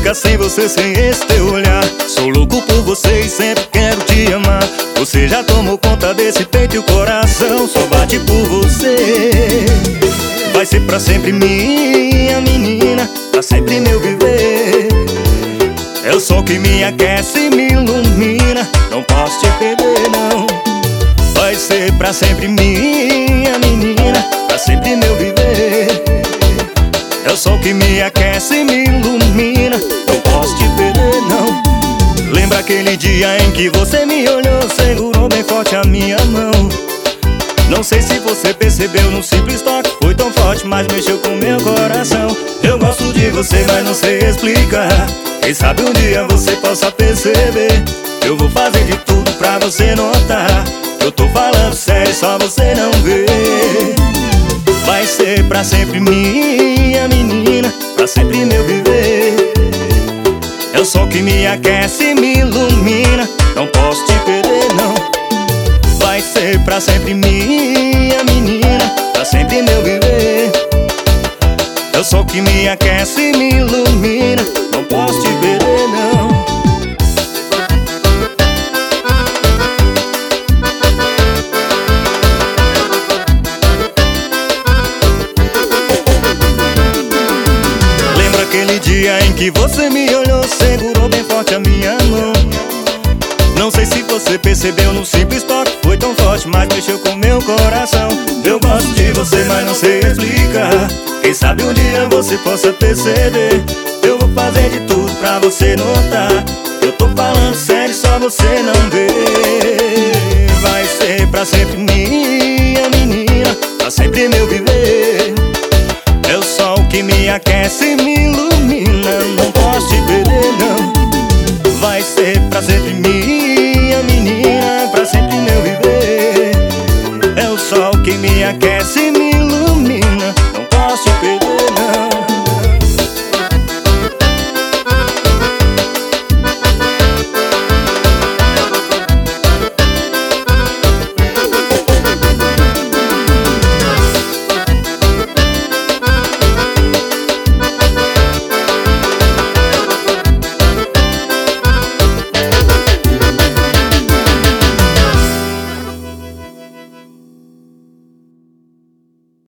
ficar sem você, sem esse teu olhar. Sou louco por você e sempre quero te amar. Você já tomou conta desse peito e o coração só bate por você. Vai ser pra sempre minha menina, pra sempre meu viver. É o sol que me aquece e me ilumina, não posso te perder não. Vai ser pra sempre minha menina, pra sempre meu viver. É o sol que me aquece e me ilumina, não posso te perder não. Lembra aquele dia em que você me olhou, segurou bem forte a minha mão. Não sei se você percebeu, num simples toque foi tão forte, mas mexeu com meu coração. Eu gosto de você, mas não sei explicar. Quem sabe um dia você possa perceber. Eu vou fazer de tudo pra você notar. Eu tô falando sério, só você não vê. Vai ser pra sempre minha menina, pra sempre meu viver. É o sol que me aquece e me ilumina, não posso te perder não. Vai ser pra sempre minha menina, pra sempre meu viver. É o sol que me aquece e me ilumina, não posso te perder não. Lembra aquele dia em que você me olhou, segurou bem forte a minha mão. Não sei se você percebeu, num simples toque foi tão forte, mas mexeu com meu coração. Eu gosto de você, mas não sei explicar. Quem sabe um dia você possa perceber. Eu vou fazer de tudo pra você notar. Eu tô falando sério, só você não vê. Vai ser pra sempre minha menina, pra sempre meu viver. É o sol que me aquece e me ilumina, não posso te perder não. Vai ser pra sempre minha menina, pra sempre meu viver. É o sol que me aquece e me